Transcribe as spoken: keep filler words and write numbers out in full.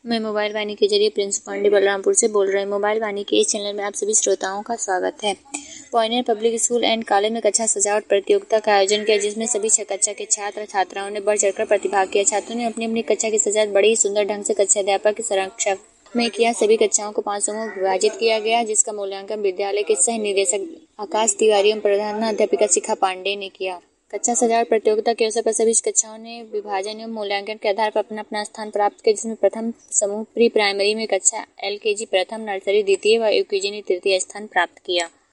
मैं मोबाइल वाणी के जरिए प्रिंस पांडे बलरामपुर से बोल रहे हैं। मोबाइल वाणी के इस चैनल में आप सभी श्रोताओं का स्वागत है। Pioneer public school and college में कक्षा सजावट प्रतियोगिता का आयोजन किया, जिसमें सभी कक्षा के छात्र छात्राओं ने बढ़ चढ़कर प्रतिभाग किया। छात्रों ने अपनी अपनी कक्षा की सजावट बड़ी ही सुंदर ढंग से कक्षा अध्यापक के संरक्षक में किया। सभी कक्षाओं को पांच समूह में विभाजित किया गया, जिसका मूल्यांकन विद्यालय के सह निदेशक आकाश तिवारी एवं प्रधान अध्यापिका शिखा पांडे ने किया। कक्षा सजावट प्रतियोगिता के अवसर पर सभी कक्षाओं ने विभाजन एवं मूल्यांकन के आधार पर अपना अपना स्थान प्राप्त किया, जिसमें प्रथम समूह प्री प्राइमरी में कक्षा एलकेजी प्रथम, नर्सरी द्वितीय व यूकेजी ने तृतीय स्थान प्राप्त किया।